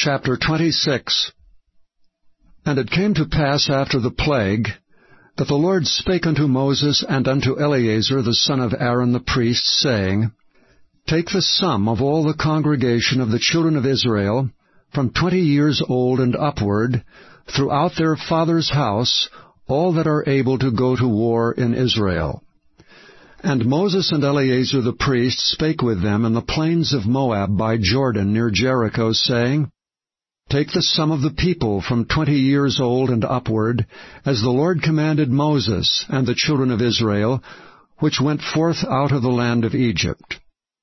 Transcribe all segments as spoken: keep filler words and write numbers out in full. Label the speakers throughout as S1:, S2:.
S1: Chapter twenty-six. And it came to pass after the plague, that the Lord spake unto Moses and unto Eleazar the son of Aaron the priest, saying, Take the sum of all the congregation of the children of Israel, from twenty years old and upward, throughout their father's house, all that are able to go to war in Israel. And Moses and Eleazar the priest spake with them in the plains of Moab by Jordan near Jericho, saying, Take the sum of the people from twenty years old and upward, as the Lord commanded Moses and the children of Israel, which went forth out of the land of Egypt.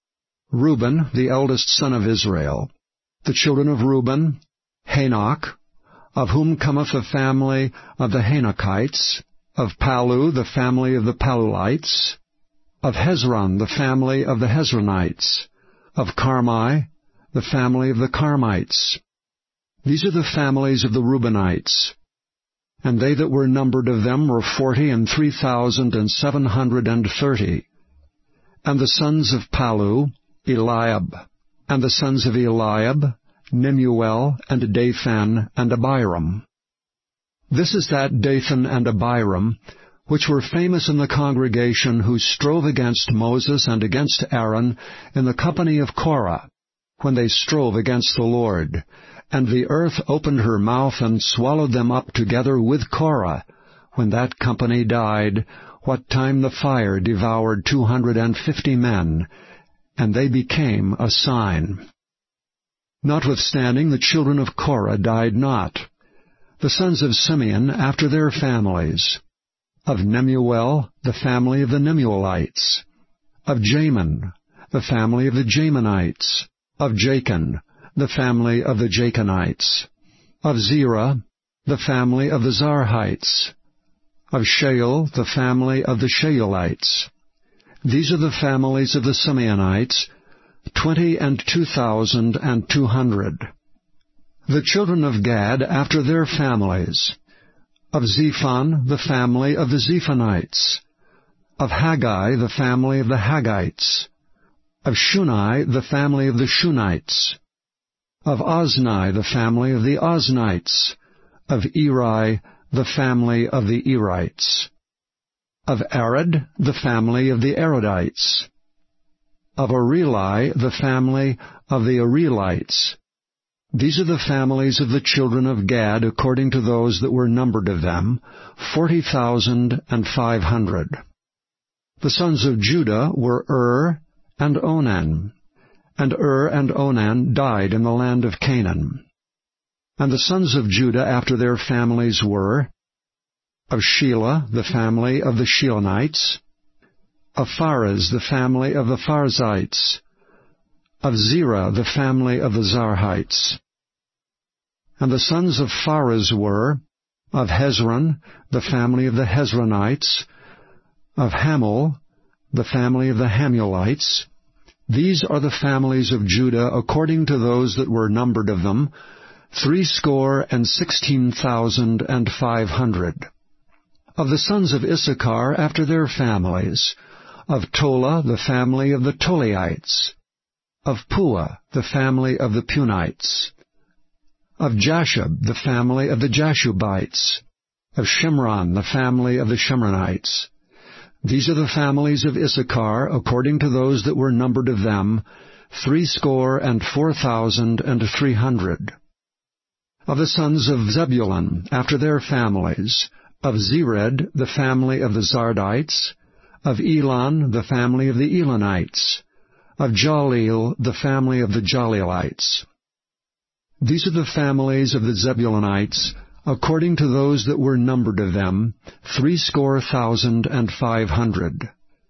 S1: Reuben, the eldest son of Israel. The children of Reuben, Hanoch, of whom cometh the family of the Hanochites, of Pallu, the family of the Palluites, of Hezron, the family of the Hezronites, of Carmi, the family of the Carmites. These are the families of the Reubenites. And they that were numbered of them were forty and three thousand and seven hundred and thirty. And the sons of Pallu, Eliab. And the sons of Eliab, Nemuel, and Dathan, and Abiram. This is that Dathan and Abiram, which were famous in the congregation, who strove against Moses and against Aaron in the company of Korah, when they strove against the Lord. And the earth opened her mouth and swallowed them up together with Korah, when that company died, what time the fire devoured two hundred and fifty men, and they became a sign. Notwithstanding, the children of Korah died not. The sons of Simeon after their families. Of Nemuel, the family of the Nemuelites. Of Jamin, the family of the Jaminites. Of Jachin, the family of the Jachinites. Of Zerah, the family of the Zarhites. Of Shael, the family of the Shaelites. These are the families of the Simeonites, twenty and two thousand and two hundred. The children of Gad after their families. Of Zephon, the family of the Zephonites. Of Haggai, the family of the Haggites. Of Shuni, the family of the Shunites. Of Ozni, the family of the Oznites. Of Eri, the family of the Erites. Of Arad, the family of the Aradites. Of Areli, the family of the Arelites. These are the families of the children of Gad, according to those that were numbered of them, forty thousand and five hundred. The sons of Judah were Ur and Onan. And Ur and Onan died in the land of Canaan. And the sons of Judah after their families were, of Shelah, the family of the Shilonites. Of Pharez, the family of the Pharzites. Of Zerah, the family of the Zarhites. And the sons of Pharez were, of Hezron, the family of the Hezronites. Of Hamul, the family of the Hamulites. These are the families of Judah, according to those that were numbered of them, threescore and sixteen thousand and five hundred. Of the sons of Issachar after their families. Of Tola, the family of the Tolaites. Of Pua, the family of the Punites. Of Jashub, the family of the Jashubites. Of Shimron, the family of the Shimronites. These are the families of Issachar, according to those that were numbered of them, threescore and four thousand and three hundred. Of the sons of Zebulun, after their families. Of Zered, the family of the Zardites. Of Elon, the family of the Elonites. Of Jaleel, the family of the Jaleelites. These are the families of the Zebulunites, according to those that were numbered of them, threescore thousand and five hundred.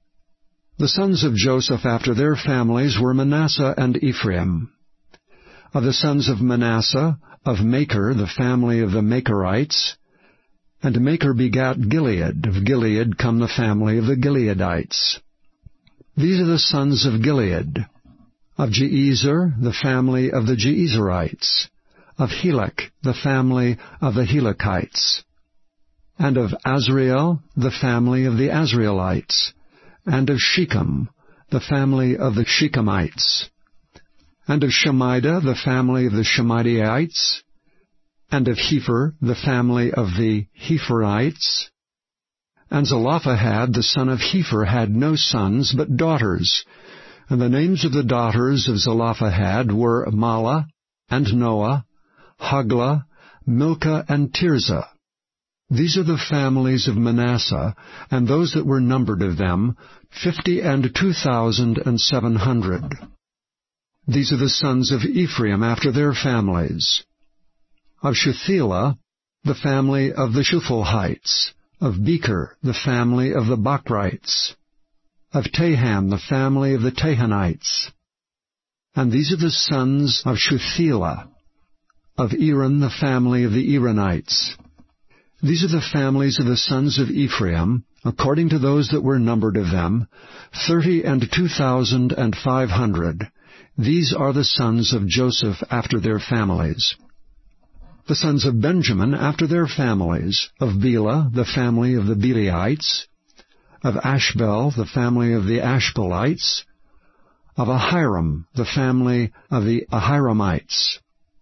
S1: The sons of Joseph after their families were Manasseh and Ephraim. Of the sons of Manasseh, of Machir, the family of the Machirites. And Machir begat Gilead. Of Gilead come the family of the Gileadites. These are the sons of Gilead. Of Jeezer, the family of the Jeezerites. Of Helek, the family of the Helekites. And of Azriel, the family of the Azrielites. And of Shechem, the family of the Shechemites. and of Shemida, the family of the Shemidaites, and of Hepher, the family of the Hepherites. And Zelophehad, the son of Hepher, had no sons, but daughters. And the names of the daughters of Zelophehad were Mahlah, and Noah, Hoglah, Milcah, and Tirzah. These are the families of Manasseh, and those that were numbered of them, fifty and two thousand and seven hundred. These are the sons of Ephraim after their families. Of Shuthelah, the family of the Shuphalhites. Of Becher, the family of the Bachrites. Of Tahan, the family of the Tahanites. And these are the sons of Shuthelah. Of Eran, the family of the Eranites. These are the families of the sons of Ephraim, according to those that were numbered of them, thirty and two thousand and five hundred. These are the sons of Joseph after their families. The sons of Benjamin after their families, of Bela, the family of the Belaites, of Ashbel, the family of the Ashbelites, of Ahiram, the family of the Ahiramites,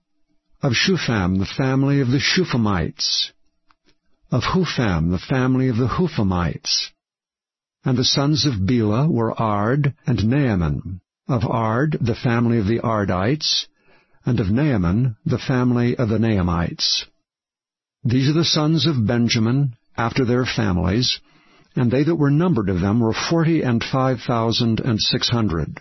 S1: of Shupham, the family of the Shuphamites, of Hupham, the family of the Huphamites. And the sons of Bela were Ard and Naaman, of Ard, the family of the Ardites, and of Naaman, the family of the Naamites. These are the sons of Benjamin, after their families, and they that were numbered of them were forty and five thousand and six hundred.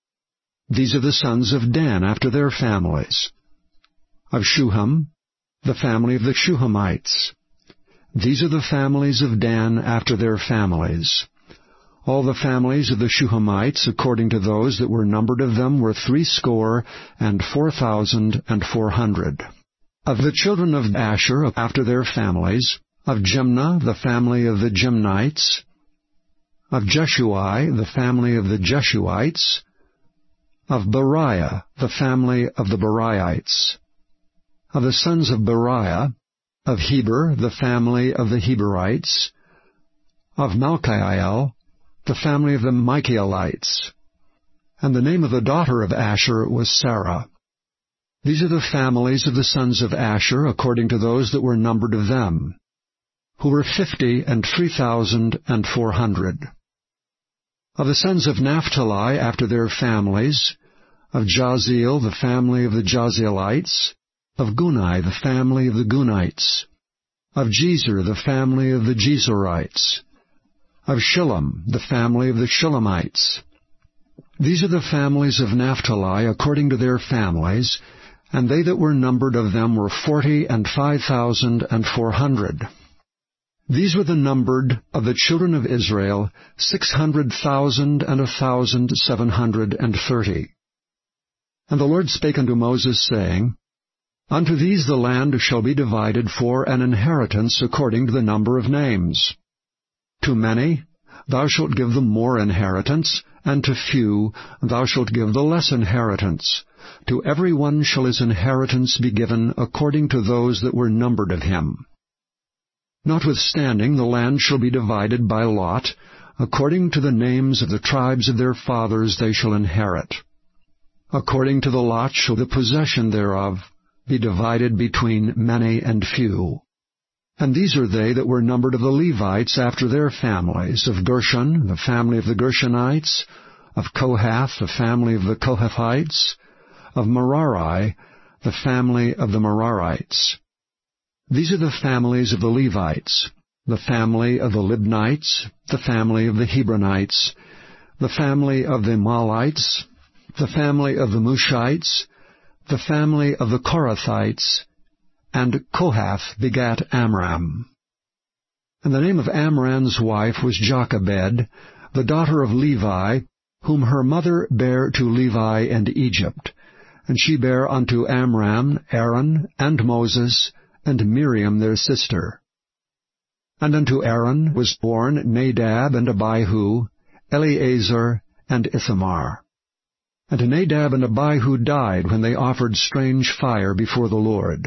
S1: These are the sons of Dan, after their families. Of Shuham, the family of the Shuhamites. These are the families of Dan, after their families. All the families of the Shuhamites, according to those that were numbered of them, were threescore and four thousand and four hundred. Of the children of Asher, after their families, of Jimnah, the family of the Jimnites, of Jeshui, the family of the Jeshuites, of Beriah, the family of the Beriites, of the sons of Beriah, of Heber, the family of the Heberites, of Malchiel, the family of the Michaelites. And the name of the daughter of Asher was Sarah. These are the families of the sons of Asher, according to those that were numbered of them, who were fifty and three thousand and four hundred. Of the sons of Naphtali, after their families, of Jaziel, the family of the Jazielites, of Gunai, the family of the Gunites, of Jezer, the family of the Jezerites, of Shillem, the family of the Shillemites. These are the families of Naphtali according to their families, and they that were numbered of them were forty and five thousand and four hundred. These were the numbered of the children of Israel, six hundred thousand and a thousand seven hundred and thirty. And the Lord spake unto Moses, saying, Unto these the land shall be divided for an inheritance according to the number of names. To many thou shalt give the more inheritance, and to few thou shalt give the less inheritance. To every one shall his inheritance be given according to those that were numbered of him. Notwithstanding, the land shall be divided by lot, according to the names of the tribes of their fathers they shall inherit. According to the lot shall the possession thereof be divided between many and few. And these are they that were numbered of the Levites after their families, of Gershon, the family of the Gershonites, of Kohath, the family of the Kohathites, of Merari, the family of the Merarites. These are the families of the Levites, the family of the Libnites, the family of the Hebronites, the family of the Malites, the family of the Mushites, the family of the Korathites, and Kohath begat Amram. And the name of Amram's wife was Jochebed, the daughter of Levi, whom her mother bare to Levi and Egypt. And she bare unto Amram Aaron, and Moses, and Miriam their sister. And unto Aaron was born Nadab and Abihu, Eleazar and Ithamar. And Nadab and Abihu died when they offered strange fire before the Lord.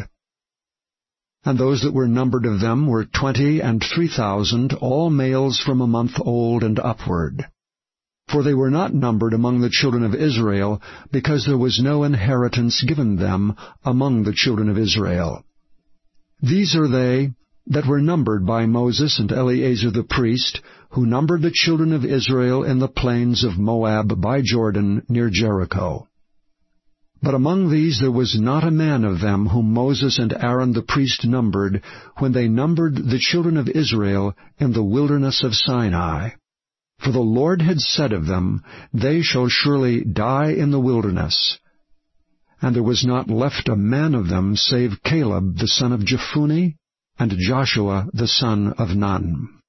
S1: And those that were numbered of them were twenty and three thousand, all males from a month old and upward. For they were not numbered among the children of Israel, because there was no inheritance given them among the children of Israel. These are they that were numbered by Moses and Eleazar the priest, who numbered the children of Israel in the plains of Moab by Jordan near Jericho. But among these there was not a man of them whom Moses and Aaron the priest numbered, when they numbered the children of Israel in the wilderness of Sinai. For the Lord had said of them, They shall surely die in the wilderness. And there was not left a man of them save Caleb the son of Jephunneh, and Joshua the son of Nun.